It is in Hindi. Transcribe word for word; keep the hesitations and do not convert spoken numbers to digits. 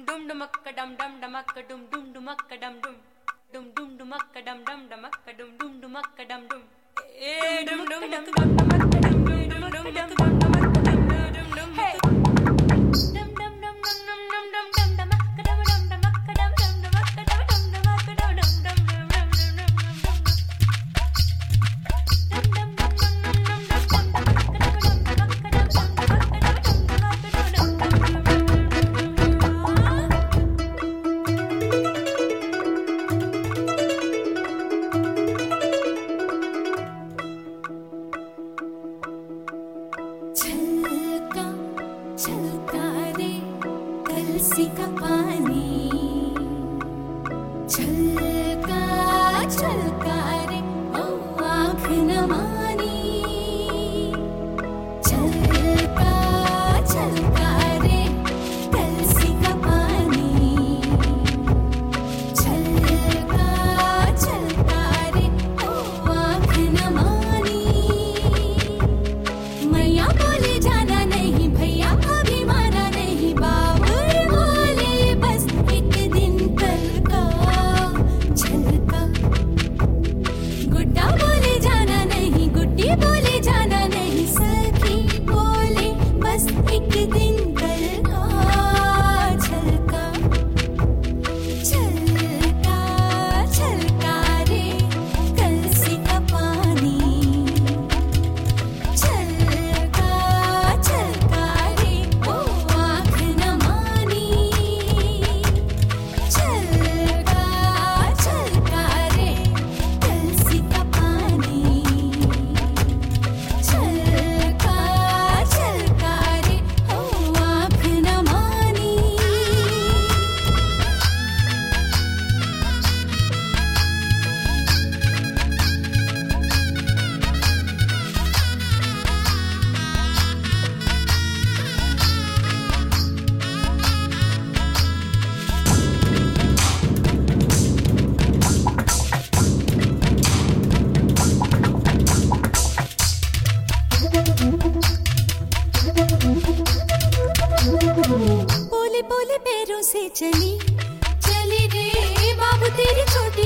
dum dumakka dum dum dumakka dum dum dumakka dum dum dum dum dumakka dum dum dumakka dum dum dumakka dum dum eh dum dum dumakka dum dumakka dum dum dumakka dum dum dumakka dum dum dum hey dum dum dum dum dum dum dum dum dumakka dum dum dumakka dum dum dumakka dum dum dumakka dum dum dum dum dum का पानी छलका छलका रे ओ आँख न मानी छलका छलका रे कलसी का पानी छलका छलका रे ओ आँख न मानी मैया बोले जाना नहीं भैया अभी माना नहीं बाबू बोले जाना नहीं सकी बोले बस एक दिन कल का छलका छलका छलका रे कलसी का पानी छलका छलका रे ओ आँख न मानी छलका छलका रे कलसी का पानी छलका छलका रे ओ आँख न मानी बोले बोले पैरों से चली चली रे बाबू तेरी चोट